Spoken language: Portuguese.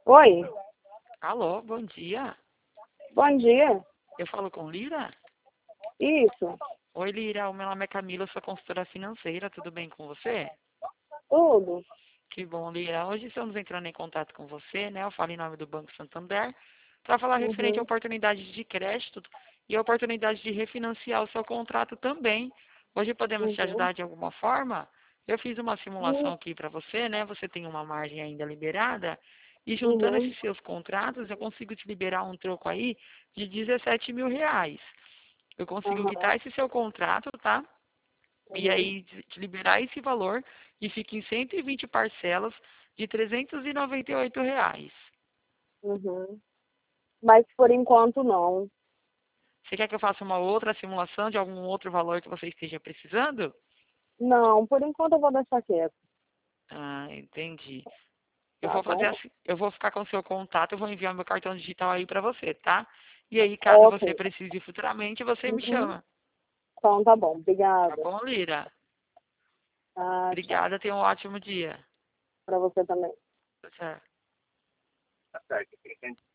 Oi, Alô, bom dia. bom dia. Eu falo com Lira? Isso, Oi, Lira, o meu nome é Camila, eu sou consultora financeira, tudo bem com você? tudo. Que bom, Lira. Hoje estamos entrando em contato com você, né? Eu falo em nome do Banco Santander, para falar referente a Uhum, oportunidades de crédito e a oportunidade de refinanciar o seu contrato também. Hoje podemos te uhum, ajudar de alguma forma? Eu fiz uma uhum, simulação aqui para você, né? Você tem uma margem ainda liberada. E juntando uhum, esses seus contratos, eu consigo te liberar um troco aí de 17 mil reais. Eu consigo aham, quitar esse seu contrato, tá? E uhum, aí te liberar esse valor e fica em 120 parcelas de R$ 398. uhum. Mas por enquanto não. Você quer que eu faça uma outra simulação de algum outro valor que você esteja precisando? Não, por enquanto eu vou deixar quieto, Ah, entendi. Eu tá vou fazer bom? assim, eu vou ficar com o seu contato, eu vou enviar meu cartão digital aí para você, tá? E aí, caso Ok. você precise futuramente, você me Uhum. chama. Então tá bom, Tá obrigada. bom, Lira? Ah, tchau. Obrigada, tenha um ótimo dia. Pra você também. Tá certo.